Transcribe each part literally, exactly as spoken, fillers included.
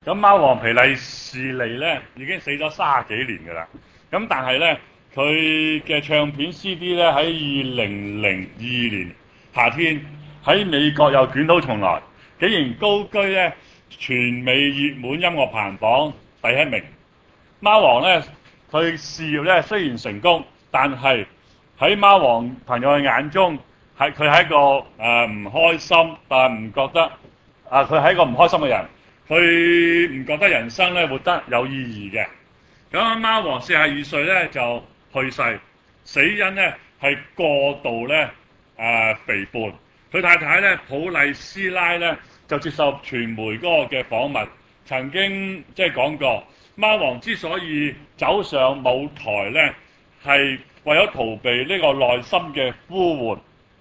咁貓王皮利士利咧已經死咗三十幾年㗎啦。咁但係咧，佢嘅唱片 C D 咧喺二零零二年夏天喺美國又捲土重來，竟然高居咧全美熱門音樂排行榜第一名。貓王咧，佢事業咧雖然成功，但係喺貓王朋友嘅眼中，係佢係一個誒唔、呃、開心，但係唔覺得啊，佢、呃、係一個唔開心嘅人。佢唔覺得人生咧活得有意義嘅。咁貓王四十二歲咧就去世，死因咧係過度咧誒、呃、肥胖。佢太太咧普麗斯拉咧就接受傳媒嗰個嘅訪問，曾經即係講過，貓王之所以走上舞台咧，係為咗逃避呢個內心嘅呼喚。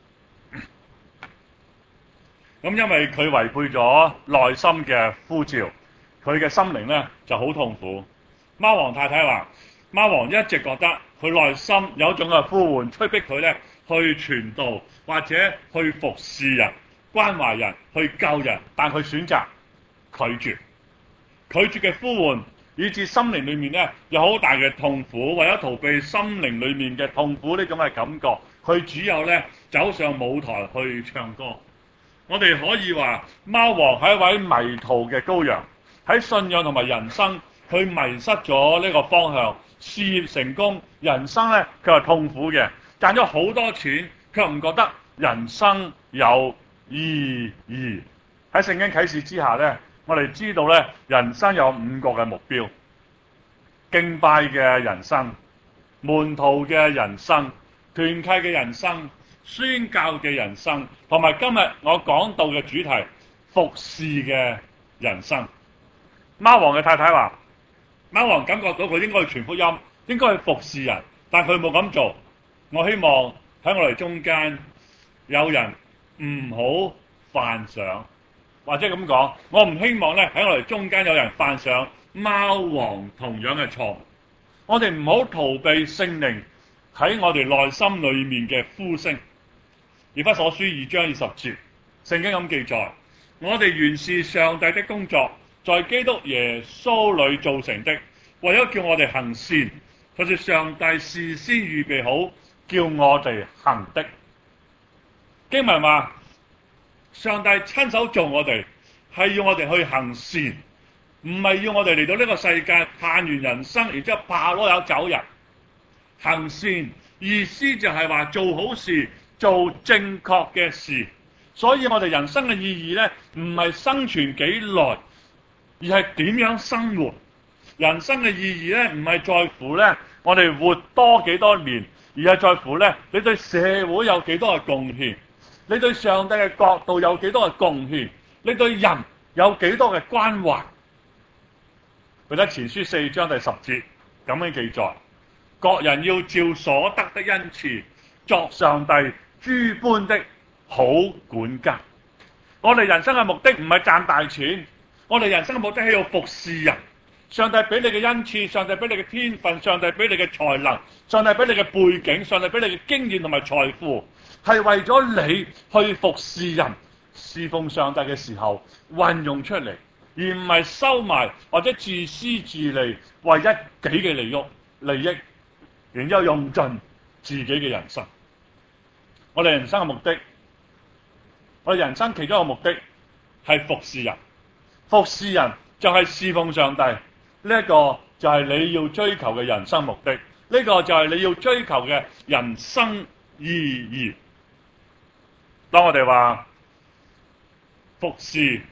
咁因為佢違背咗內心嘅呼召，佢嘅心靈咧就好痛苦。貓王太太話：貓王一直覺得佢內心有一種嘅呼喚，催逼佢咧去傳道或者去服侍人、關懷人、去救人，但佢選擇拒絕。拒絕嘅呼喚，以致心靈裏面咧有好大嘅痛苦。為咗逃避心靈裏面嘅痛苦呢種嘅感覺，佢只有咧走上舞台去唱歌。我哋可以話，貓王係一位迷途嘅羔羊，喺信仰同埋人生，佢迷失咗呢個方向。事業成功，人生咧佢係痛苦嘅，賺咗好多錢，卻唔覺得人生有意義。喺聖經啟示之下咧，我哋知道咧，人生有五個嘅目標：敬拜嘅人生、門徒嘅人生、團契嘅人生、宣教嘅人生，同埋今日我講到嘅主題服侍嘅人生。貓王嘅太太話：貓王感覺到佢應該去傳福音，應該去服侍人，但佢冇咁做。我希望喺我哋中間有人唔好犯上，或者咁講，我唔希望咧喺我哋中間有人犯上貓王同樣嘅錯誤。我哋唔好逃避聖靈喺我哋內心裏面嘅呼聲。以弗所書二章二十節，聖經咁記載：我哋原是上帝的工作，在基督耶穌裏造成的，為咗叫我哋行善，就是上帝事先預備好叫我哋行的。經文話，上帝親手做我哋，係要我哋去行善，唔係要我哋嚟到呢個世界盼完人生，然之後怕攞有走人。行善意思就係話做好事，做正確嘅事。所以我哋人生嘅意義呢，唔係生存幾耐，而係點樣生活。人生嘅意義呢，唔係在乎呢我哋活多幾多年，而係在乎呢你對社會有幾多嘅貢獻，你對上帝嘅國度有幾多嘅貢獻，你對人有幾多嘅關懷。彼得前書四章第十節咁樣記載：各人要照所得的恩賜，作上帝諸般的好管家。我哋人生嘅目的唔係賺大錢，我哋人生嘅目的係要服侍人。上帝俾你嘅恩賜，上帝俾你嘅天分，上帝俾你嘅才能，上帝俾你嘅背景，上帝俾你嘅經驗同埋財富，係為咗你去服侍人、侍奉上帝嘅時候運用出嚟，而唔係收埋或者自私自利，為一己嘅利益利益，然之後用盡自己嘅人生。我哋人生嘅目的，我哋人生其中一個目的係服侍人，服侍人就係侍奉上帝。呢一個就係你要追求嘅人生目的，呢個就係你要追求嘅人生意義。當我哋話服侍，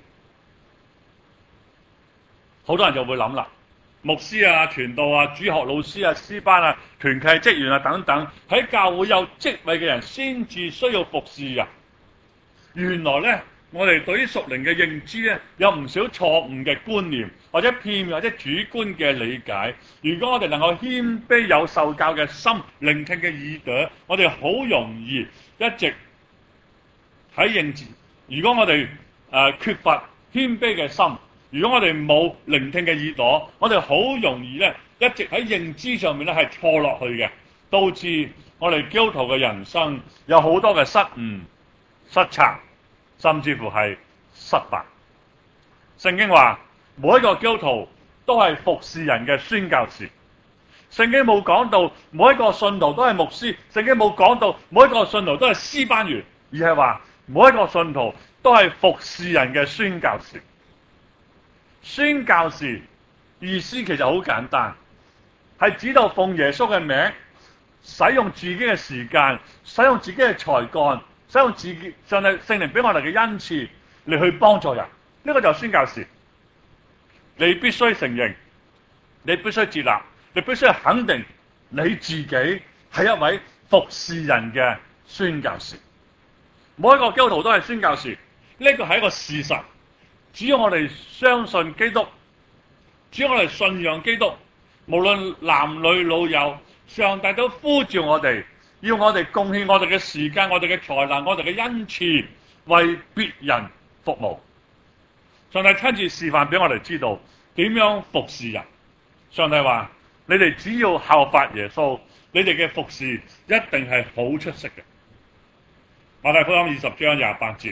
好多人就會諗啦，牧師啊、傳道啊、主學老師啊、詩班啊、團契職員啊等等，喺教會有職位嘅人先至需要服侍人。原來呢，我哋對於屬靈嘅認知咧，有唔少錯誤嘅觀念，或者片面或者主觀嘅理解。如果我哋能夠謙卑有受教嘅心，聆聽嘅耳朵，我哋好容易一直喺認知。如果我哋誒、呃、缺乏謙卑嘅心，如果我哋冇聆聽嘅耳朵，我哋好容易咧一直喺認知上面咧係錯落去嘅，導致我哋基督徒嘅人生有好多嘅失誤、失策，甚至乎係失敗。聖經話： 每一個基督徒都係服侍人嘅宣教士。聖經冇講到每一個信徒都係牧師，聖經冇講到每一個信徒都係詩班員，而係話每一個信徒都係服侍人嘅宣教士。宣教士意思其實好簡單，係指到奉耶穌嘅名，使用自己嘅時間，使用自己嘅才幹，使用自己上帝聖靈俾我哋嘅恩賜嚟去幫助人。呢個就係宣教士。你必須承認，你必須接納，你必須肯定你自己係一位服侍人嘅宣教士。每一個基督徒都係宣教士，呢個係一個事實。只要我哋相信基督，只要我哋信仰基督，無論男女老幼，上帝都呼召我哋，要我哋貢獻我哋嘅時間、我哋嘅才能、我哋嘅恩賜，為別人服務。上帝親自示範俾我哋知道點樣服侍人。上帝話：你哋只要效法耶穌，你哋嘅服侍一定係好出色嘅。馬太福音二十章廿八節，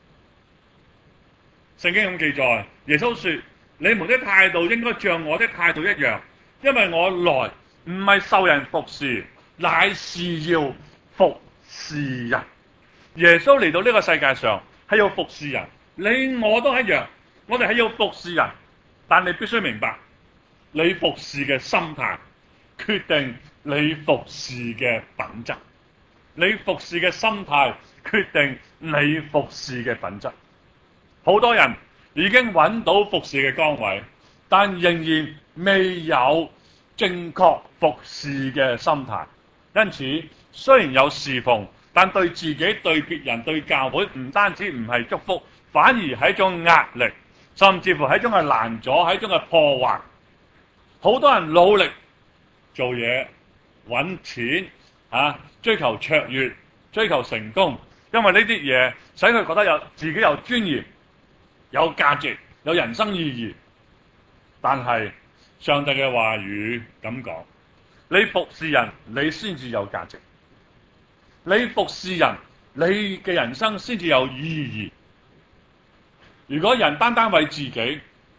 聖經咁記載，耶穌說：你們的態度應該像我的態度一樣，因為我來唔係受人服侍，乃是要服侍人。耶穌嚟到呢個世界上係要服侍人，你我都一樣，我哋係要服侍人。但你必須明白，你服侍嘅心態決定你服侍嘅品質，你服侍嘅心態決定你服侍嘅品質。好多人已經揾到服侍嘅崗位，但仍然未有正確服侍嘅心態。因此，雖然有侍奉，但對自己、對別人、對教會唔單止唔係祝福，反而係一種壓力，甚至乎係一種嘅攔阻，係一種嘅破壞。好多人努力做嘢、揾錢、啊、追求卓越、追求成功，因為呢啲嘢使佢覺得有自己有尊嚴、有價值、有人生意義。但係上帝嘅話語咁講，你服侍人，你先至有價值；你服侍人，你嘅人生先至有意義。如果人單單為自己，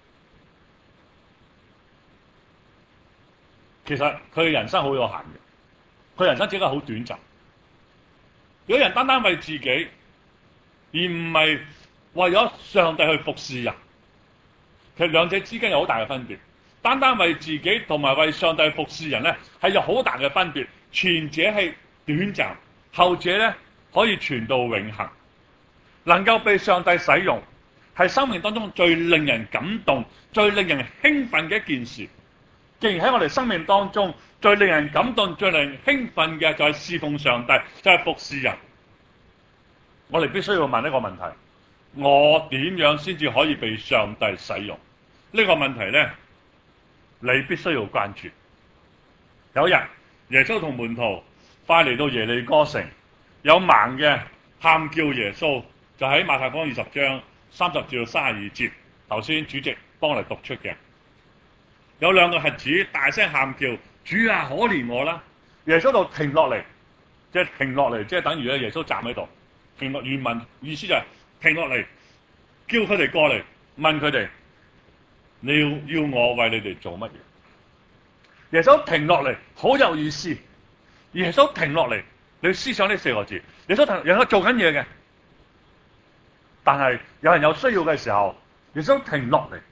其實佢嘅人生好有限嘅，佢人生只係好短暫。如果人單單為自己，而唔係為咗上帝去服侍人，其實兩者之間有好大嘅分別。單單為自己同埋為上帝服侍人咧，係有好大嘅分別。前者係短暫，後者咧可以傳到永恆，能夠被上帝使用，係生命當中最令人感動、最令人興奮嘅一件事。既然喺我哋生命當中最令人感動、最令人興奮嘅就係侍奉上帝，就係服侍人，我哋必須要問一個問題：我點樣先至可以被上帝使用？呢個問題咧，你必須要關注。有一日，耶穌同門徒快嚟到耶利哥城，有盲嘅喊叫耶穌，就喺馬太福音二十章三十至到三十二節，頭先主席幫我哋讀出嘅。有兩個瞎子大聲喊叫：主啊，可憐我啦！耶穌就停落嚟，即係停落嚟，即係等於咧耶穌站喺度，停落原文意思就係停落嚟，叫佢哋過嚟，問佢哋：你要要我為你哋做乜嘢？耶穌停落嚟，好有意思。耶穌停落嚟，你要思想呢四個字。耶穌停，耶穌做緊嘢嘅，但係有人有需要嘅時候，耶穌停落嚟。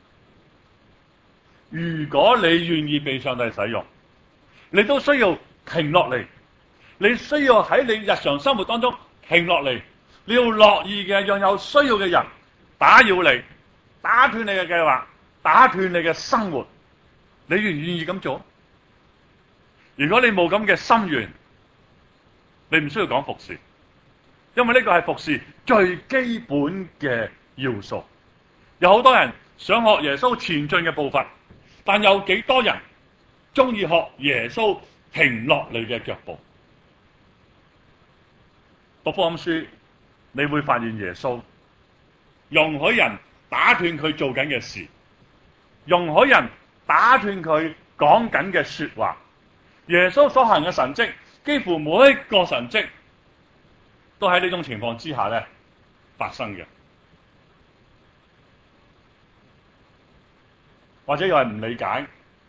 如果你願意被上帝使用，你都需要停落嚟。你需要喺你日常生活當中停落嚟。你要樂意嘅讓有需要嘅人打擾你，打斷你嘅計劃，打斷你嘅生活。你願唔願意咁做？如果你冇咁嘅心願，你唔需要講服侍，因為呢個係服侍最基本嘅要素。有好多人想學耶穌前進嘅步伐，但有幾多人中意學耶穌停落嚟嘅腳步？讀福音書，你會發現耶穌容許人打斷佢做緊嘅事，容許人打斷佢講緊嘅說話。耶穌所行嘅神蹟，幾乎每一個神蹟都喺呢種情況之下咧發生嘅。 或者又係唔理解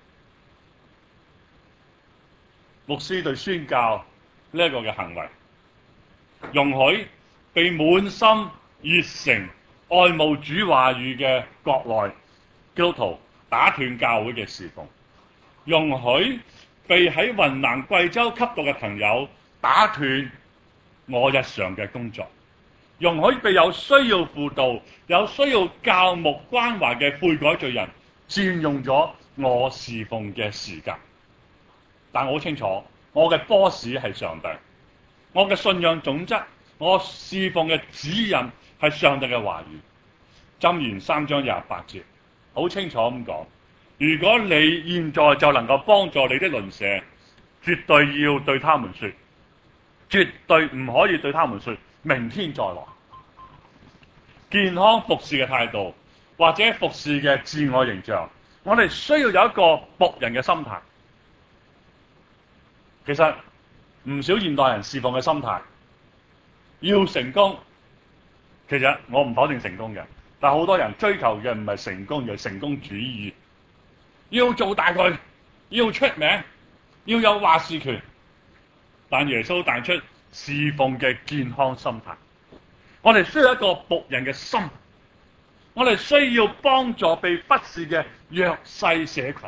牧師對宣教呢一個嘅行為，容許被滿心熱誠愛慕主話語嘅國內基督徒打斷教會嘅侍奉，容許被喺雲南貴州吸毒嘅朋友打斷我日常嘅工作，容許被有需要輔導、有需要教牧關懷嘅悔改罪人佔用咗我侍奉嘅時間。但我好清楚，我嘅 boss 係上帝，我嘅信仰準則，我侍奉嘅指引係上帝嘅話語。箴言三章廿八節好清楚咁講，如果你現在就能夠幫助你的鄰舍，絕對要對他們說，絕對唔可以對他們說明天再來。健康服侍嘅態度，或者服侍嘅自我形象，我哋需要有一個僕人嘅心態。其實唔少現代人侍奉嘅心態，要成功，其實我唔否定成功嘅，但好多人追求嘅唔係成功，而係成功主義，要做大佢，要出名，要有話事權。但耶穌帶出侍奉嘅健康心態，我哋需要一個僕人嘅心，我哋需要幫助被忽視嘅弱勢社群。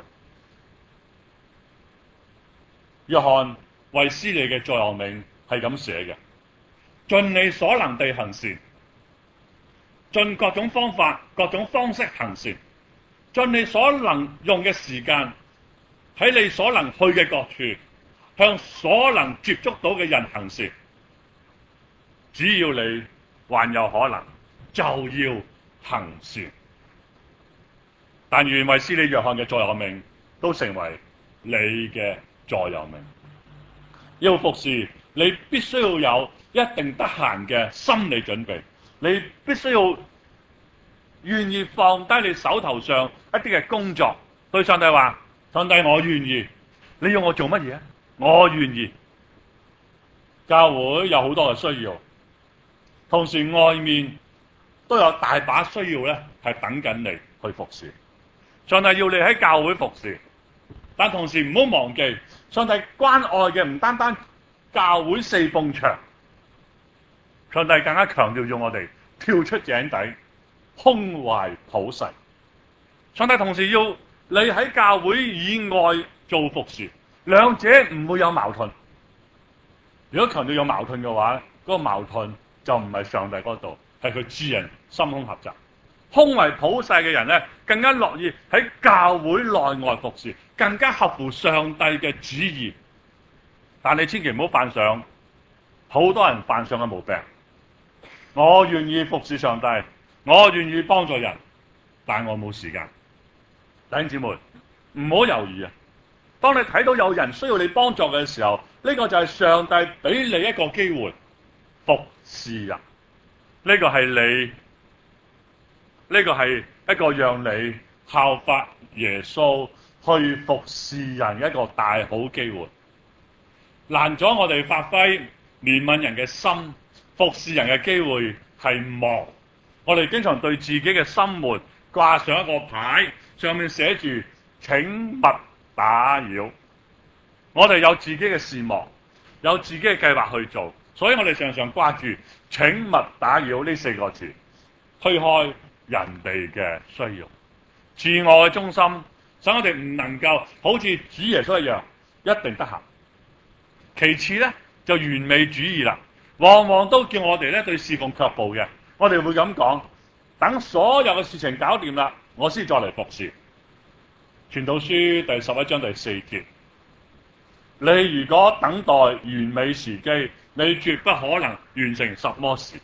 約翰衛斯理嘅座右銘係咁寫嘅：盡你所能地行善，盡各種方法、各種方式行善，盡你所能用嘅時間，喺你所能去嘅各處，向所能接觸到嘅人行善。只要你還有可能，就要行善。但願衛斯理約翰嘅座右銘都成為你嘅座右銘。要服侍，你必須要有一定得閒嘅心理準備，你必須要願意放低你手頭上一啲嘅工作，對上帝話：上帝，我願意，你要我做乜嘢？我願意。教會有好多嘅需要，同時外面都有大把需要咧，係等緊你去服侍。上帝要你喺教會服侍，但同時唔好忘記，上帝關愛嘅唔單單教會四埲牆，上帝更加強調要我哋跳出井底，胸懷普世。上帝同時要你喺教會以外做服侍，兩者唔會有矛盾。如果強調有矛盾嘅話，嗰個矛盾就唔係上帝嗰度，係佢知人心胸狹窄。胸懷普世嘅人咧，更加樂意喺教會內外服侍，更加合乎上帝嘅旨意。但你千祈唔好犯上好多人犯上嘅毛病。我願意服侍上帝，我願意幫助人，但我冇時間。弟兄姊妹，唔好猶豫啊！當你睇到有人需要你幫助嘅時候，呢個就係上帝俾你一個機會服侍人。呢個係你，呢個係一個讓你效法耶穌去服侍人一個大好機會。難咗我哋發揮憐憫人嘅心、服侍人嘅機會係忙。我哋經常對自己嘅心門掛上一個牌，上面寫住請勿打擾。我哋有自己嘅事忙，有自己嘅計劃去做，所以我哋常常掛住請勿打擾呢四個字，推開人哋嘅需要。自我嘅中心使我哋唔能夠好似主耶穌一樣一定得閒。其次咧就完美主義啦，往往都叫我哋咧對侍奉卻步嘅。我哋會咁講：等所有嘅事情搞掂啦，我先再嚟服侍。傳道書第十一章第四節，你如果等待完美時機，你絕不可能完成什麼事。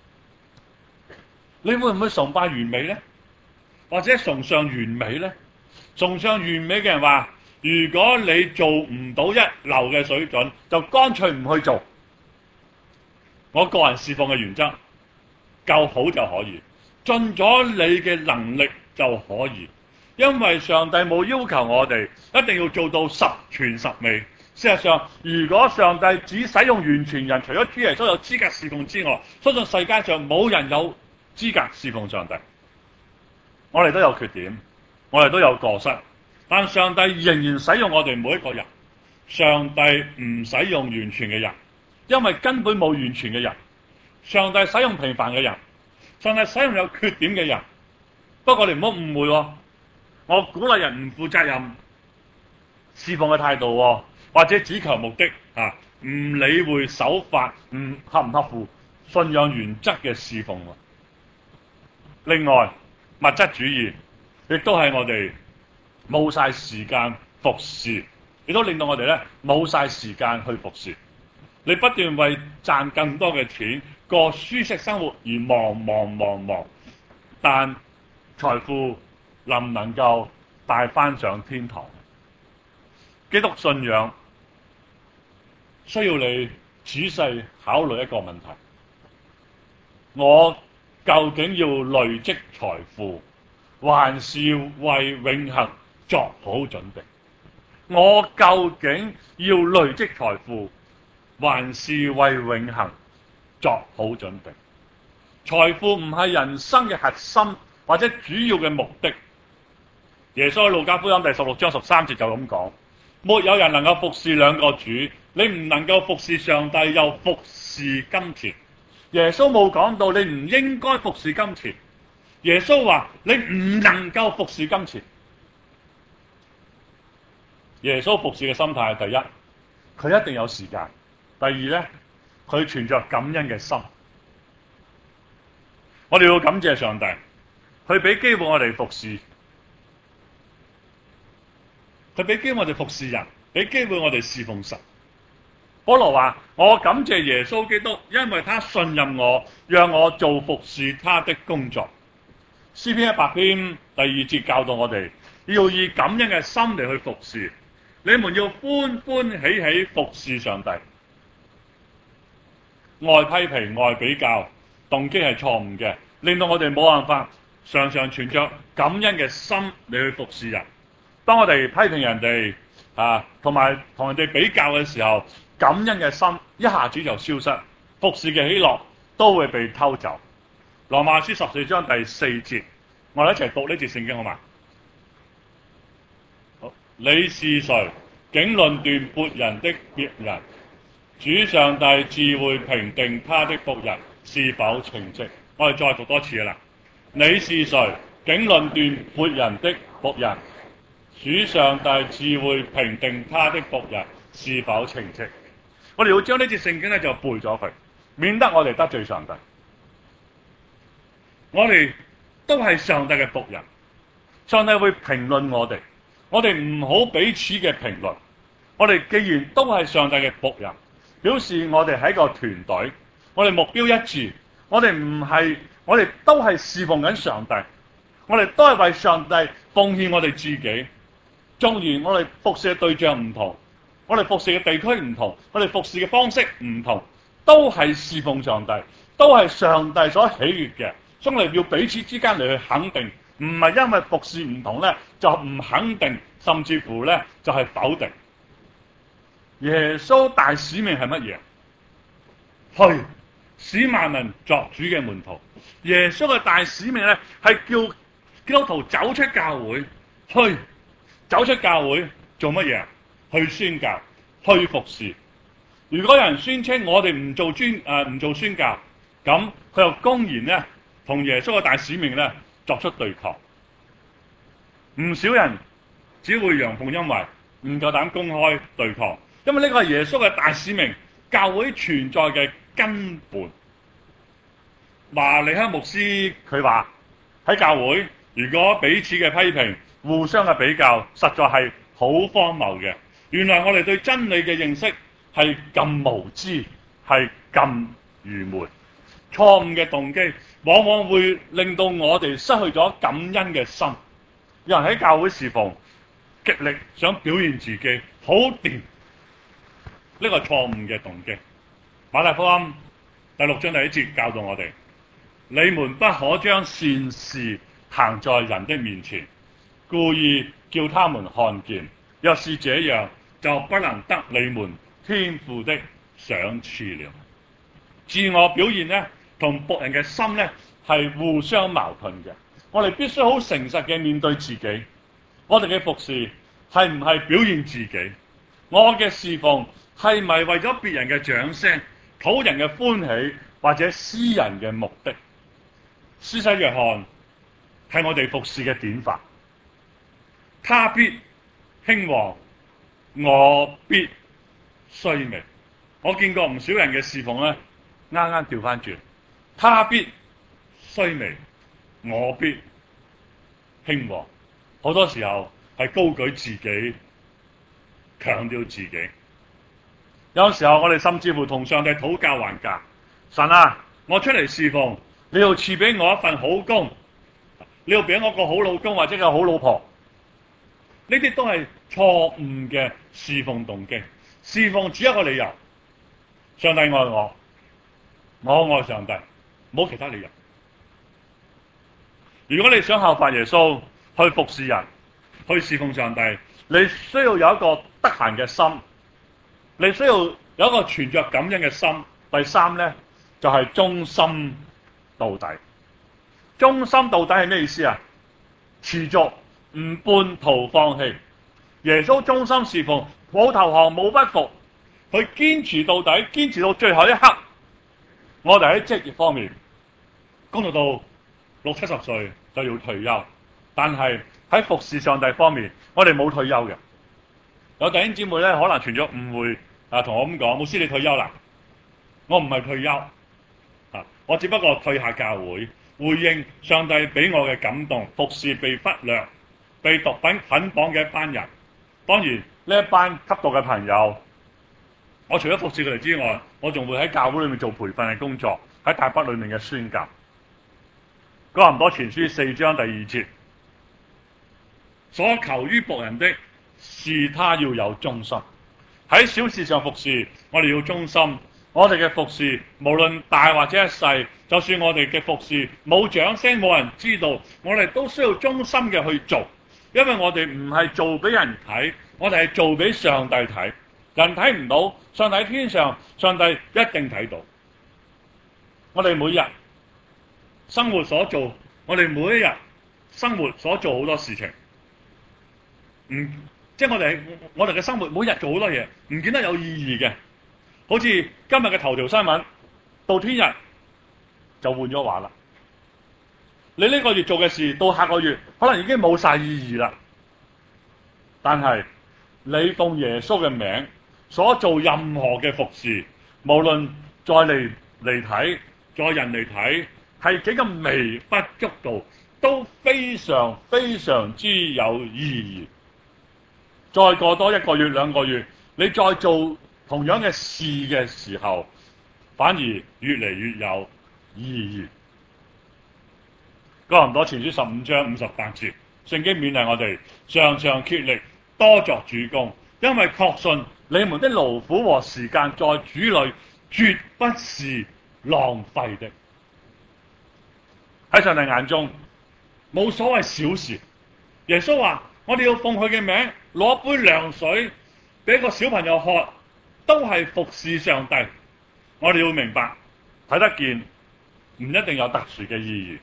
你會唔會崇拜完美呢？或者崇尚完美呢？崇尚完美嘅人話：如果你做唔到一流嘅水準，就乾脆唔去做。我個人侍奉嘅原則，夠好就可以，盡咗你嘅能力就可以。因為上帝冇要求我哋一定要做到十全十美。事實上，如果上帝只使用完全人，除咗主耶穌有資格侍奉之外，相信世界上冇人有資格侍奉上帝。我哋都有缺點， 我哋都有過失，但上帝仍然使用我哋每一個人。上帝唔使用完全嘅人，因為根本冇完全嘅人。上帝使用平凡嘅人，上帝使用有缺點嘅人。不過你唔好誤會喎，我鼓勵人唔負責任侍奉嘅態度喎，或者只求目的啊，唔理會手法，唔合唔合乎信仰原則嘅侍奉。另外，物質主義亦都係我哋冇晒時間服侍，亦都令到我哋咧冇晒時間去服侍。你不斷為賺更多嘅錢過舒適生活而忙忙忙忙，但財富能唔能夠帶翻上天堂？基督信仰需要你仔細考慮一個問題：我究竟要累積財富，還是為永恆作好準備？我究竟要累積財富，還是為永恆作好準備？財富唔係人生嘅核心或者主要嘅目的。耶穌喺路加福音第十六章十三節就咁講：沒有人能夠服侍兩個主，你唔能夠服侍上帝又服侍金錢。耶穌冇講到你唔應該服侍金錢，耶穌話你唔能夠服侍金錢。耶穌服侍嘅心態係第一，佢一定有時間；第二咧，佢存着感恩嘅心。我哋要感謝上帝，佢俾機會我哋服侍，佢俾機會我哋服侍人，俾機會我哋侍奉神。保羅話：我感謝耶穌基督，因為他信任我，讓我做服侍他的工作。詩篇一百篇第二節教導我哋要以感恩嘅心嚟去服侍。你們要歡歡喜喜服侍上帝。愛批評、愛比較，動機係錯誤嘅，令到我哋冇辦法常常存着感恩嘅心嚟去服侍人。當我哋批評人哋啊，同埋同人哋比較嘅時候，感恩嘅心一下子就消失，服侍嘅喜樂都會被偷走。羅馬書十四章第四節，我哋一齊讀呢節聖經好嗎？好，你是誰？竟論斷別人的別人，主上帝自會評定他的僕人是否稱職。我哋再讀多次啦。你是誰？竟論斷別人的僕人，主上帝自會評定他的僕人是否稱職。我哋要將呢節聖經咧就背咗佢，免得我哋得罪上帝。我哋都係上帝嘅僕人，上帝會評論我哋，我哋唔好彼此嘅評論。我哋既然都係上帝嘅僕人，表示我哋係一個團隊，我哋目標一致，我哋唔係，我哋都係侍奉緊上帝，我哋都係為上帝奉獻我哋自己。縱然我哋服侍嘅對象唔同，我哋服侍嘅地區唔同，我哋服侍嘅方式唔同，都係侍奉上帝，都係上帝所喜悅嘅。所以我哋要彼此之間嚟去肯定，唔係因為服侍唔同咧就唔肯定，甚至乎咧就係否定。耶穌大使命係乜嘢？去使萬民作主嘅門徒。耶穌嘅大使命咧係叫基督徒走出教會，去走出教會做乜嘢？去宣教，去服侍。如果有人宣稱我哋唔做專誒唔做宣教，咁佢又公然咧同耶穌嘅大使命咧作出對抗。唔少人只會陽奉陰違，唔夠膽公開對抗。因為呢個係耶穌嘅大使命，教會存在嘅根本。馬利克牧師佢話喺教會，如果彼此嘅批評、互相嘅比較，實在係好荒謬嘅。原來我哋對真理嘅認識係咁無知，係咁愚昧。錯誤嘅動機往往會令到我哋失去咗感恩嘅心。有人喺教會侍奉，極力想表現自己好掂。呢個錯誤嘅動機。馬太福音第六章第一節教導我哋：你們不可將善事行在人的面前，故意叫他們看見。若是這樣，就不能得你們天父的賞賜了。自我表現呢，同僕人嘅心呢，係互相矛盾嘅。我哋必須好誠實嘅面對自己。 我哋嘅服侍係唔係表現自己？我嘅侍奉係咪為咗別人嘅掌聲、討人嘅歡喜或者私人嘅目的？施洗約翰係我哋服侍嘅典範，他必興旺，我必衰微。我見過唔少人嘅侍奉咧，啱啱調翻轉，他必衰微，我必興旺。好多時候係高舉自己，強調自己。有時候我哋甚至乎同上帝討價還價，神啊，我出嚟侍奉，你要賜俾我一份好工，你要俾我個好老公或者個好老婆。呢啲都係錯誤嘅侍奉動機。侍奉只有一個理由，上帝愛我，我愛上帝，冇其他理由。如果你想效法耶穌去服侍人，去侍奉上帝，你需要有一個得閒嘅心，你需要有一個存着感恩嘅心。第三咧就係、是、忠心到底。忠心到底係咩意思啊？持續，唔半途放棄。耶穌忠心侍奉，冇投降，冇不服，佢堅持到底，堅持到最後一刻。我哋喺職業方面工作到六七十歲就要退休，但係喺服侍上帝方面，我哋冇退休嘅。有弟兄姊妹咧，可能傳咗誤會啊，同我咁講：牧師，你退休啦？我唔係退休啊，我只不過退下教會，回應上帝俾我嘅感動，服侍被忽略、被毒品捆綁嘅一班人。當然呢一班吸毒嘅朋友，我除咗服侍佢哋之外，我仲會喺教會裏面做培訓嘅工作，喺大北裏面嘅宣教。哥林多前書四章第二節，所求於僕人的是他要有忠心。喺小事上服侍，我哋要忠心。我哋嘅服侍無論大或者一細，就算我哋嘅服侍冇掌聲，冇人知道，我哋都需要忠心嘅去做。因為我哋唔係做俾人睇，我哋係做俾上帝睇。人睇唔到，上帝喺天上，上帝一定睇到。我哋每日生活所做，我哋每一日生活所做好多事情，唔即係我哋我哋嘅生活每日做好多嘢，唔見得有意義嘅。好似今日嘅頭條新聞，到聽日就換咗話啦。你呢個月做嘅事，到下個月可能已經冇晒意義啦。但係你奉耶穌嘅名所做任何嘅服侍，無論在嚟嚟睇，在人嚟睇係幾咁微不足道，都非常非常之有意義。再過多一個月兩個月，你再做同樣嘅事嘅時候，反而越嚟越有意義。哥林多前書十五章五十八節，聖經勉勵我哋常常竭力多作主工，因為確信你們的勞苦和時間在主裏絕不是浪費的。喺上帝眼中冇所謂小事。耶穌話：我哋要奉佢嘅名攞杯涼水俾個小朋友喝，都係服侍上帝。我哋要明白，睇得見唔一定有特殊嘅意義。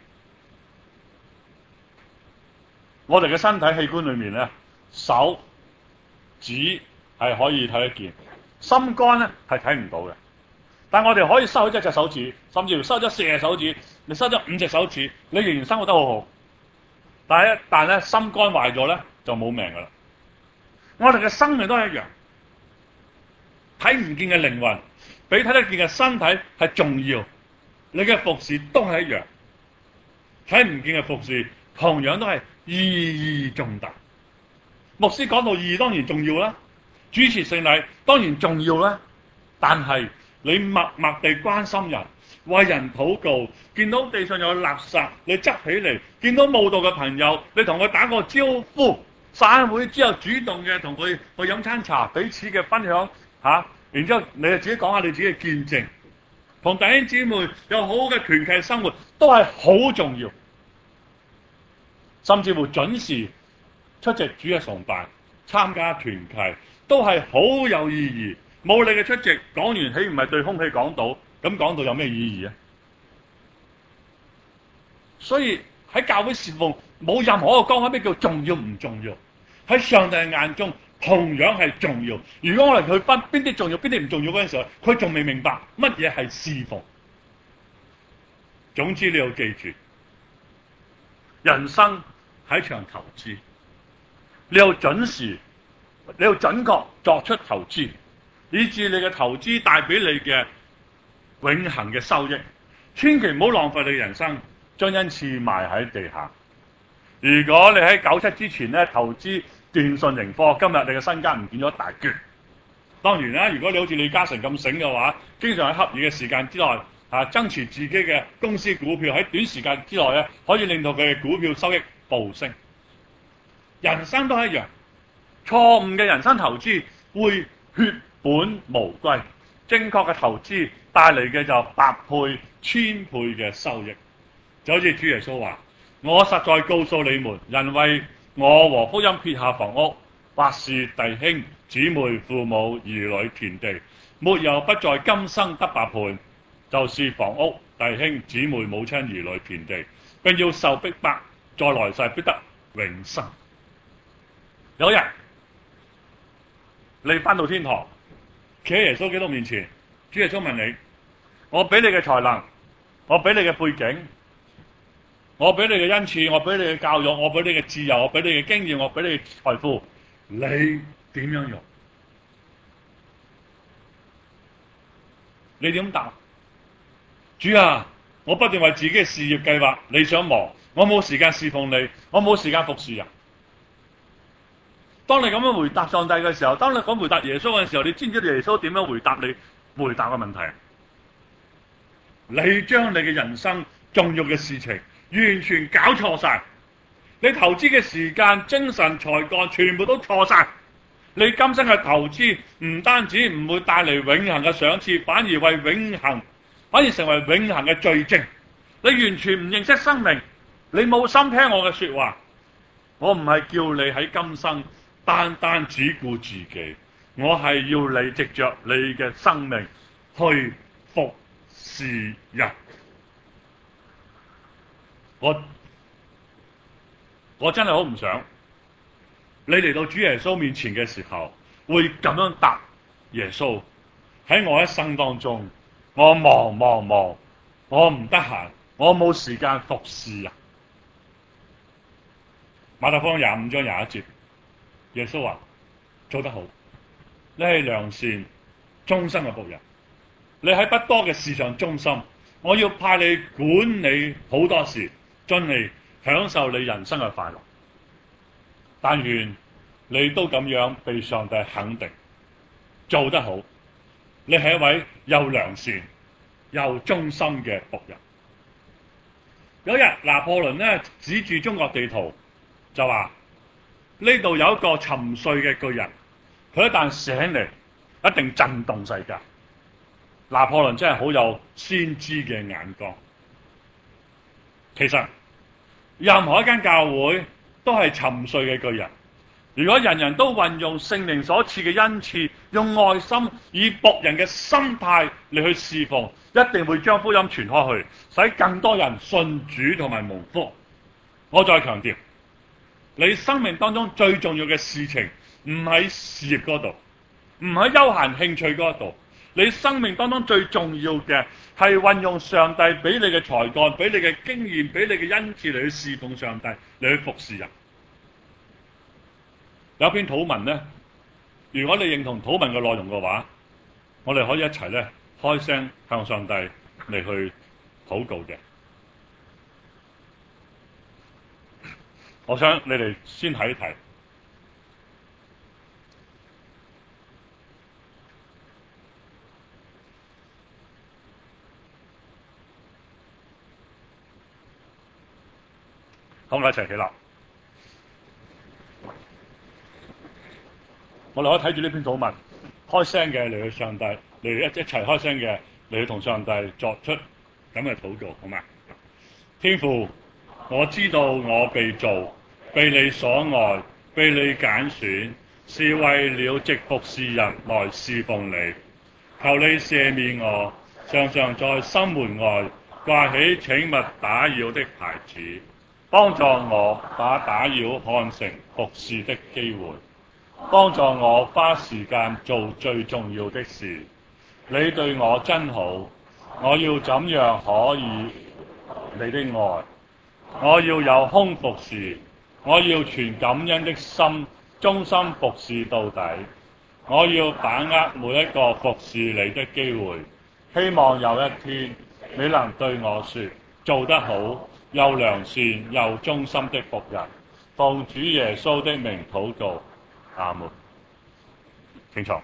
我哋嘅身體器官裏面咧，手指係可以睇得見，心肝咧係睇唔到嘅。但我哋可以收咗一隻手指，甚至乎收咗四隻手指，你收咗五隻手指，你仍然生活得好好。但係一但咧心肝壞咗咧，就冇命噶啦。我哋嘅生命都係一樣，睇唔見嘅靈魂比睇得見嘅身體係重要。你嘅服侍都係一樣，睇唔見嘅服侍同樣都係意義重大。牧師講到意義當然重要啦，主持聖禮當然重要啦，但係你默默地關心人，為人禱告，見到地上有垃圾你執起嚟，見到慕道嘅朋友你同佢打個招呼，散會之後主動嘅同佢去飲餐茶，彼此嘅分享吓、啊，然之後你就自己講下你自己嘅見證，同弟兄姊妹有好好嘅團契生活都係好重要。甚至乎準時出席主日崇拜、參加團契都係好有意義。冇你嘅出席，講完豈唔係對空氣講道？咁講道有咩意義啊？所以喺教會侍奉冇任何一個崗位咩叫重要唔重要？ 喺上帝眼中同樣係重要。如果我哋去分邊啲重要邊啲唔重要嗰陣時候，佢仲未明白乜嘢係侍奉。總之你要記住，人生係一場投資，你要準時，你要準確作出投資，以致你嘅投資帶俾你嘅永恆嘅收益。千祈唔好浪費你嘅人生，將恩賜埋喺地下。如果你喺九七之前咧投資電訊盈科，今日你嘅身家唔見咗一大橛。當然啦，如果你好似李嘉誠咁醒嘅話，經常喺恰宜嘅時間之內啊，增持自己嘅公司股票，喺短時間之內咧，可以令到佢嘅股票收益暴升。人生都係一樣，錯誤嘅人生投資會血本無歸，正確嘅投資帶嚟嘅就百倍、千倍嘅收益。就好似主耶穌話：我實在告訴你們，人為我和福音撇下房屋，或是弟兄姊妹、父母、兒女、田地，沒有不在今生得百倍，就是房屋、弟兄姊妹、母親、兒女、田地，並要受逼迫，在來世必得永生。有一日你返到天堂，企喺耶穌基督面前，主耶穌問你：我俾你嘅才能，我俾你嘅背景，我俾你嘅恩賜，我俾你嘅教育，我俾你嘅自由，我俾你嘅經驗，我俾你嘅財富，你點樣用？你點答？主啊，我不斷為自己嘅事業計劃，你想忙，我冇時間侍奉你，我冇時間服侍人。當你咁樣回答上帝嘅時候，當你咁回答耶穌嘅時候，你知唔知耶穌點樣回答你回答嘅問題？你將你嘅人生重要嘅事情完全搞錯晒，你投資嘅時間、精神、才幹全部都錯晒。你今生嘅投資唔單止唔會帶嚟永恆嘅賞賜，反而為永恆，反而成為永恆嘅罪證。你完全唔認識生命，你冇心聽我嘅說話。我唔係叫你喺今生單單只顧自己，我係要你藉着你嘅生命去服侍人。我我真係好唔想你嚟到主耶穌面前嘅時候，會咁樣答耶穌：喺我一生當中，我忙忙忙，我唔得閒，我冇時間服侍人。馬太福音廿五章廿一節，耶穌話：做得好，你係良善忠心嘅僕人，你喺不多嘅事上忠心，我要派你管理好多事，盡力享受你人生嘅快樂。但願你都咁樣被上帝肯定，做得好，你係一位又良善又忠心嘅僕人。有一日拿破崙咧指住中國地圖就話：呢度有一個沉睡嘅巨人，佢一旦醒嚟，一定震動世界。拿破崙真係好有先知嘅眼光。其實任何一間教會都係沉睡嘅巨人。如果人人都運用聖靈所賜嘅恩賜，用愛心以僕人嘅心態嚟去侍奉，一定會將福音傳開去，使更多人信主同埋蒙福。我再強調，你生命當中最重要嘅事情唔喺事業嗰度，唔喺休閒興趣嗰度，你生命當中最重要嘅係運用上帝俾你嘅才幹，俾你嘅經驗，俾你嘅恩賜嚟去侍奉上帝，嚟去服侍人。有篇禱文呢，如果你認同禱文嘅內容嘅話，我哋可以一齊咧開聲向上帝嚟去禱告嘅。我想你哋先睇一睇。好，我哋一齊起立。我哋可以睇住呢篇禱文，開聲嘅嚟去上帝，嚟一一齊開聲嘅嚟去同上帝作出咁嘅禱告，好嗎？天父，我知道我被造，被你所愛，被你揀選，是為了藉服侍人來侍奉你。求你赦免我，常常在心門外掛起請勿打擾的牌子， 幫助我把打擾看成服侍的機會，幫助我花時間做最重要的事。你對我真好，我要怎樣可以你的愛？我要有空服侍，我要存感恩的心，忠心服侍到底。我要把握每一個服侍你的機會，希望有一天你能對我說，做得好，又良善又忠心的僕人。奉主耶穌的名禱告，阿門。請坐。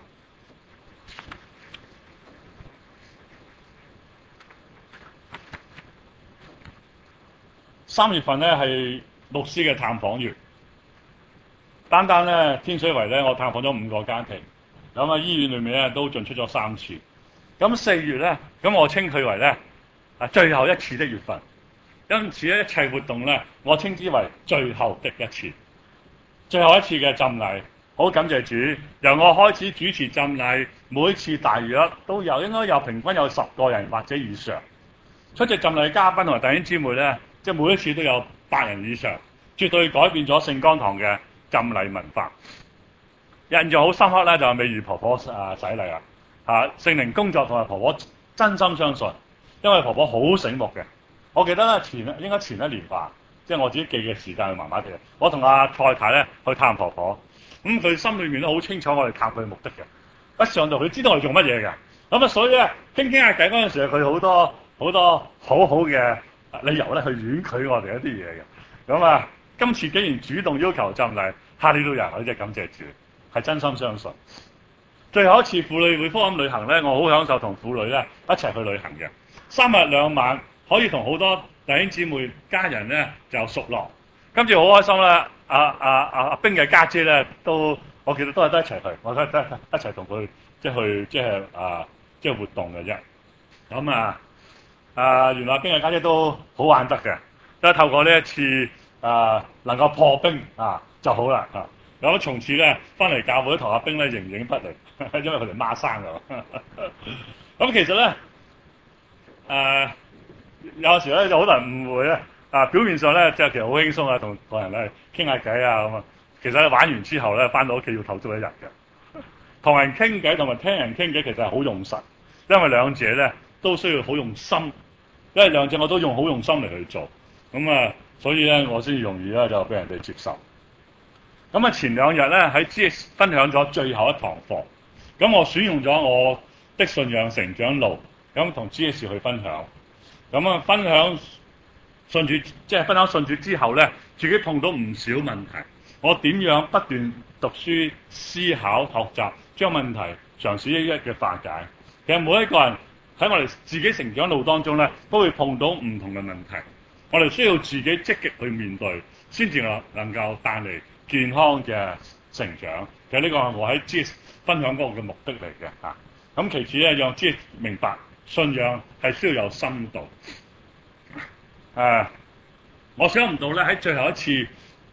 三月份咧係牧師嘅探訪月，單單咧天水圍咧我探訪咗五個家庭，咁啊醫院裏面咧都進出咗三次。咁四月咧，咁我稱佢為咧啊最後一次的月份，因此咧一切活動咧我稱之為最後的一次，最後一次嘅浸禮。好感謝主，由我開始主持浸禮，每次大約都有應該有平均有十個人或者以上出席浸禮嘅嘉賓同埋弟兄姊妹咧。即係每一次都有百人以上，絕對改變咗聖光堂嘅浸禮文化。印象好深刻咧，就係美如婆婆啊洗禮啊，嚇聖靈工作同埋婆婆真心相信，因為婆婆好醒目嘅。我記得咧前應該前一年吧，即係我自己記嘅時間麻麻地。我同阿蔡太咧去探婆婆，咁佢心裏面都好清楚我哋探佢嘅目的嘅。一上到佢知道我哋做乜嘢嘅，咁啊所以咧傾傾下偈嗰陣時，佢好多好多好好嘅理由咧去婉拒我哋一啲嘢嘅，咁啊今次竟然主動要求浸禮，哈利路亞，我真係感謝主，係真心相信。最後一次婦女會福音旅行咧，我好享受同婦女咧一齊去旅行嘅，三日兩晚可以同好多弟兄姊妹家人咧就熟絡。今次好開心啦，阿阿阿阿冰嘅家姐咧都，我記得都係得一齊去，我都得一齊同佢即係去即係啊即係活動嘅啫，咁啊。啊，原來冰嘅家姐都好玩得嘅，都透過呢一次啊，能夠破冰啊就好啦啊！咁從此咧翻嚟教會同阿冰咧形影不離，因為佢哋孖生㗎。咁其實咧誒、啊、有時咧就好多人誤會咧啊，表面上咧即係其實好輕鬆啊，同同人咧傾下偈啊咁啊，其實咧玩完之後咧翻到屋企要唞足一日嘅。同人傾偈同埋聽人傾偈其實係好用神，因為兩者咧都需要好用心。因為兩隻我都用好用心嚟去做，咁啊，所以咧我先容易咧就俾人哋接受。咁啊，前兩日咧喺 G S 分享咗最後一堂課，咁我選用咗我的信仰成長路，咁同 G S 去分享。咁啊，分享信主，即係分享信主之後咧，自己碰到唔少問題，我點樣不斷讀書、思考、學習，將問題嘗試一一嘅化解。其實每一個人喺我哋自己成長路當中咧，都會碰到唔同嘅問題，我哋需要自己積極去面對，先至能能夠帶嚟健康嘅成長。其實呢個係我喺 G S 分享嗰個嘅目的嚟嘅嚇。咁其次咧，讓 G S 明白信仰係需要有深度。誒、啊，我想唔到咧喺最後一次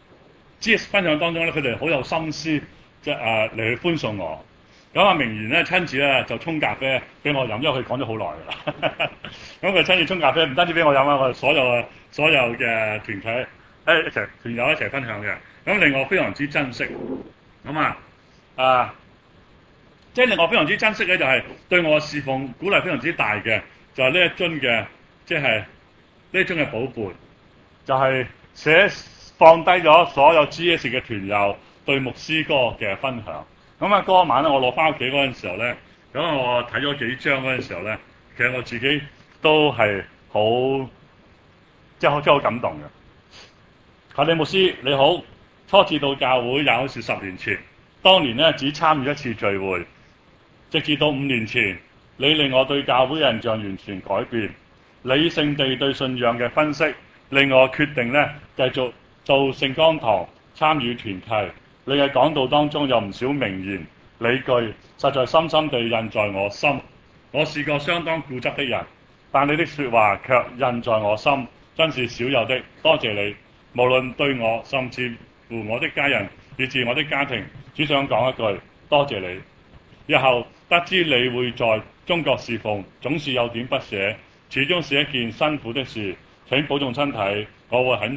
G S 分享當中咧，佢哋好有心思，即係誒嚟去歡送我。咁阿明賢咧親自咧就沖咖啡俾我飲，因為佢講咗好耐㗎啦。咁佢親自沖咖啡，唔單止俾我飲啊，我哋所有所有嘅團體誒一齊團友一齊分享嘅。咁令我非常之珍惜。咁啊啊，即係令我非常之珍惜咧，就係對我嘅侍奉鼓勵非常之大嘅，就係呢一樽嘅，即係呢一樽嘅寶貝，就係寫放低咗所有 G S 嘅團友對牧師歌嘅分享。咁啊，嗰晚咧，我落翻屋企嗰陣時候咧，咁我睇咗幾張嗰陣時候咧，其實我自己都係好，即係好真係好感動嘅。夏利牧師你好，初次到教會也好似十年前，當年咧只參與一次聚會，直至到五年前，你令我對教會印象完全改變，理性地對信仰嘅分析，令我決定咧繼續到聖光堂參與團契。你嘅講道當中有唔少名言理據，實在深深地印在我心。我是個相當固執的人，但你的說話卻印在我心，真是少有的。多謝你，無論對我，甚至乎我的家人，以至我的家庭，只想講一句多謝你。日後得知你會在中國侍奉，總是有點不捨，始終是一件辛苦的事。請保重身體，我會懇切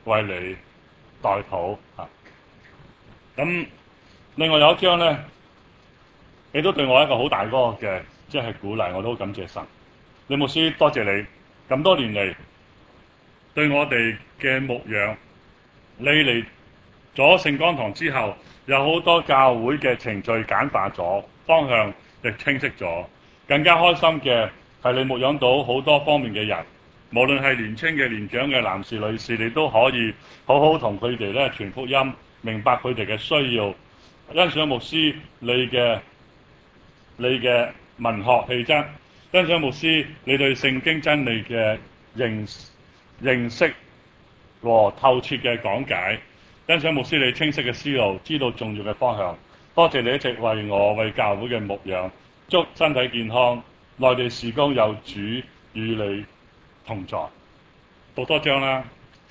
為你代禱啊。咁另外有一章咧，你都對我一個好大嗰個嘅即係鼓勵，我都好感謝神。李牧師，多謝你咁多年嚟對我哋嘅牧養。你嚟咗聖光堂之後，有好多教會嘅程序簡化咗，方向亦清晰咗。更加開心嘅係你牧養到好多方面嘅人，無論係年青嘅、年長嘅男士、女士，你都可以好好同佢哋咧傳福音，明白佢哋嘅需要。欣賞牧師你嘅你嘅文學氣質，欣賞牧師你對聖經真理嘅認認識和透徹嘅講解，欣賞牧師你清晰嘅思路，知道重要嘅方向。多謝你一直為我為教會嘅牧養，祝身體健康，內地事工有主與你同在。讀多章啦，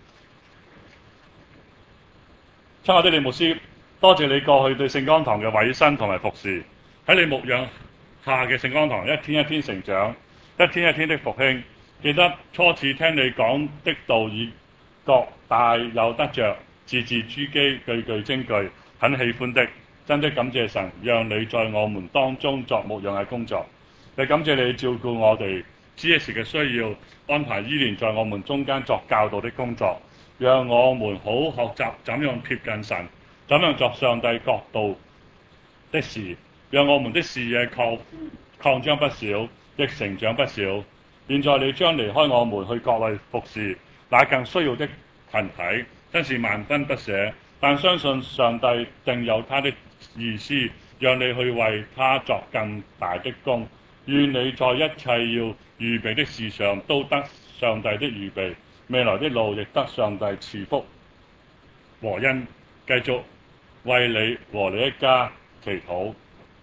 親愛的李牧師，多謝你過去對聖光堂嘅委身同埋服侍，喺你牧養下嘅聖光堂一天一天成長，一天一天的復興。記得初次聽你講的道已覺大有得着，字字珠璣，句句精句，很喜歡的。真的感謝神，讓你在我們當中作牧養嘅工作。亦感謝你照顧我哋 G S 嘅需要，安排依然在我們中間作教導的工作，讓我們好學習怎樣貼近神，怎樣作上帝國度的事，讓我們的視野擴擴張不少，亦成長不少。現在你將離開我們去國內服侍那更需要的群體，真是萬分不捨。但相信上帝定有他的意思，讓你去為他作更大的工。願你在一切要預備的事上都得上帝的預備，未來的路亦得上帝賜福和恩。繼續為你和你一家祈禱。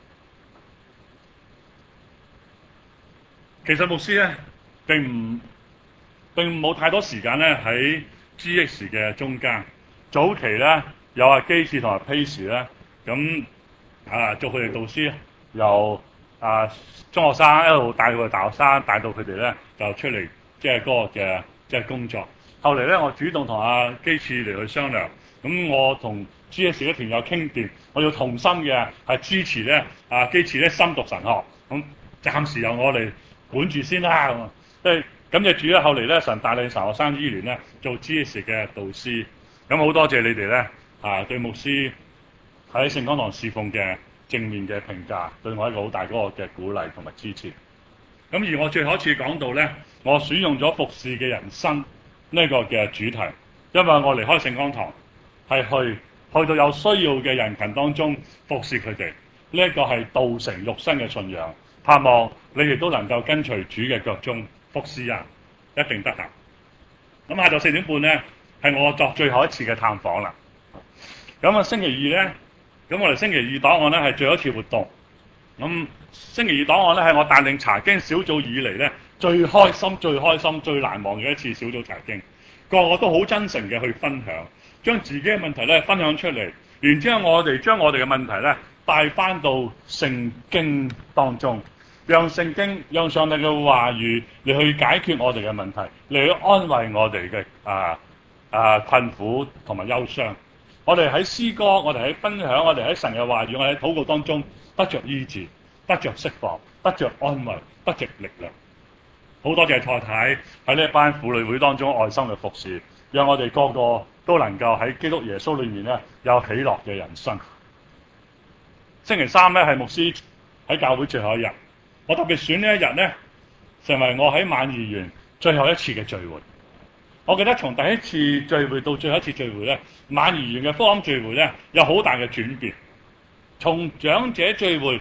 其實牧師咧並唔並冇太多時間咧喺 G X 嘅中間。早期咧有阿基士同埋 Pace 咧，咁啊做佢哋導師，由啊中學生一路帶到去大學生，帶到佢哋咧就出嚟即係嗰個嘅即係工作。後嚟咧我主動同阿基士嚟去商量，咁我同 G S 嘅團友傾掂，我要同心嘅係支持咧啊基士咧深讀神學，咁暫時由我嚟管住先啦。咁即係感謝主咧，後嚟咧神帶領神學生醫聯咧做 G S 嘅導師。咁好多謝你哋咧啊對牧師喺聖光堂侍奉嘅正面嘅評價，對我一個好大嗰個嘅鼓勵同埋支持。咁而我最後一次講到咧，我選用咗服侍嘅人生呢個嘅主題，因為我離開聖光堂係去去到有需要嘅人群當中服侍佢哋，呢一個係道成肉身嘅信仰。盼望你亦都能夠跟隨主嘅腳蹤服侍人，一定得閒。咁下晝四點半咧係我作最後一次嘅探訪啦。咁啊星期二咧，咁我哋星期二檔案咧係最後一次活動。咁星期二檔案咧係我帶領查經小組以嚟咧最開心、最開心、最難忘嘅一次小組查經。個個都好真誠嘅去分享，將自己嘅問題咧分享出嚟，然之後我哋將我哋嘅問題咧帶翻到聖經當中，讓聖經、讓上帝嘅話語嚟去解決我哋嘅問題，嚟去安慰我哋嘅啊啊困苦同埋憂傷。我哋喺詩歌，我哋喺分享，我哋喺神嘅話語，我哋喺禱告當中得着醫治，得着釋放，得着安慰，得着力量。好多謝蔡太喺呢一班婦女會當中愛心嘅服侍，讓我哋個個都能夠喺基督耶穌裏面咧有喜樂嘅人生。星期三咧係牧師喺教會最後一日，我特別選呢一日咧成為我喺萬怡園最後一次嘅聚會。我記得從第一次聚會到最後一次聚會咧，萬怡園嘅福音聚會咧有好大嘅轉變。從長者聚會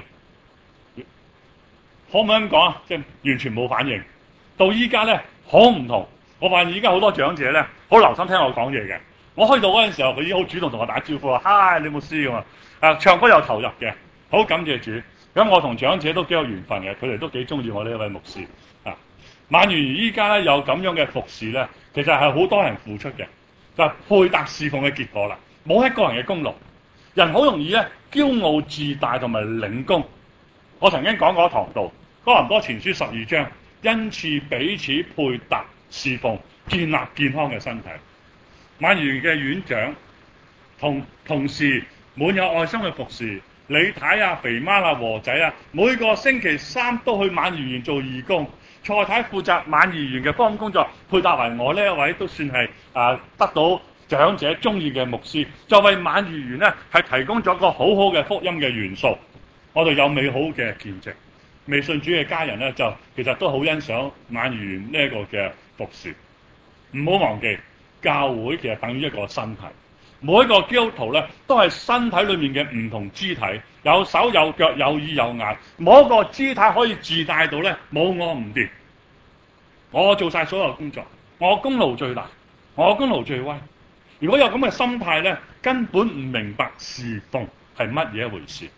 可唔可以咁講啊？即係完全冇反應。到依家咧好唔同，我發現依家好多長者咧好留心聽我講嘢嘅。我去到嗰陣時候，佢已經好主動同我打招呼啊，嗨，你牧師咁啊！啊，唱歌又投入嘅，好感謝主。咁我同長者都幾有緣分嘅，佢哋都幾中意我呢一位牧師啊。萬如依家咧有咁樣嘅服侍咧，其實係好多人付出嘅，就係配搭侍奉嘅結果啦。冇一個人嘅功勞，人好容易咧驕傲自大同埋領功。我曾經講過一堂道，哥林多前書十二章。因此彼此配搭侍奉，建立健康嘅身體。 晚怡園嘅院長同同事滿有愛心嘅服侍，李太啊、肥媽啊、和仔啊，每個星期三都去晚怡園做義工。蔡太負責晚怡園嘅福音工作，配搭為我呢一位都算係啊得到長者中意嘅牧師，就為晚怡園呢係提供咗個好好嘅福音嘅元素。我哋有美好嘅見證，未信主嘅家人呢，就其實都好欣賞晚怡園呢一個嘅服侍。唔好忘記，教會其實等於一個身體，每一個基督徒咧都係身體裏面嘅唔同肢體，有手有腳有耳有眼，冇一個肢體可以自帶到咧冇我唔掂。我做晒所有工作，我功勞最大，我功勞最威。如果有咁嘅心態咧，根本唔明白侍奉係乜嘢一回事。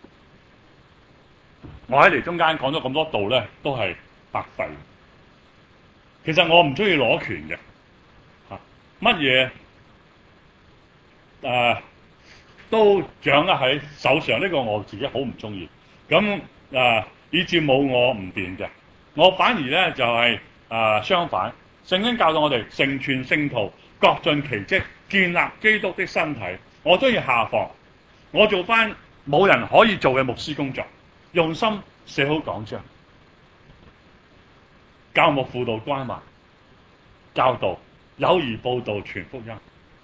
我喺嚟中間講咗咁多道咧，都係白費。其實我唔中意攞權嘅。乜嘢誒都掌握喺手上，呢、這個我自己好唔中意。咁誒、呃、以至冇我唔掂嘅，我反而咧就係、是、誒、呃、相反。聖經教導我哋成全聖徒，各盡其職，建立基督的身體。我中意下放，我做翻冇人可以做嘅牧師工作，用心寫好講章，教牧輔導關懷，教導。友誼報道傳福音，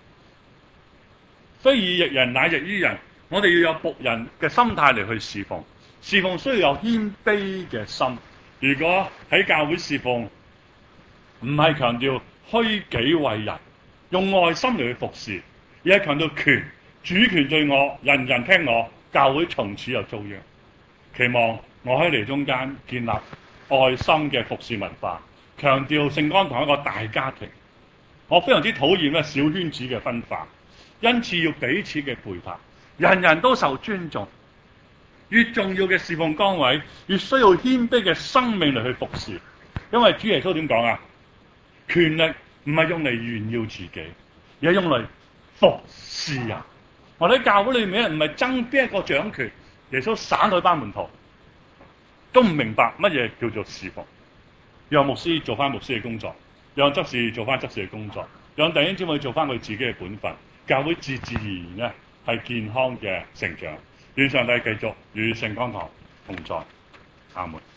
非以役人乃役於人。我哋要有僕人嘅心態嚟去侍奉，侍奉需要有謙卑嘅心。如果喺教會侍奉，唔係強調虛己為人，用愛心嚟去服侍，而係強調權主權在我，人人聽我，教會從此就遭殃。期望我喺嚟中間建立愛心嘅服侍文化，強調聖光堂一個大家庭。我非常之討厭咧小圈子嘅分化，因此要彼此嘅配合，人人都受尊重。越重要嘅侍奉崗位，越需要謙卑嘅生命嚟去服侍。因為主耶穌點講啊？權力唔係用嚟炫耀自己，而係用嚟服侍人。我哋喺教會裏面唔係爭邊一個掌權，耶穌省佢班門徒都唔明白乜嘢叫做侍奉，讓牧師做翻牧師嘅工作，讓執事做翻執事嘅工作，讓弟兄姊妹做翻佢自己嘅本分，教會自自然然咧係健康嘅成長。願上帝繼續與聖光堂同在，阿門。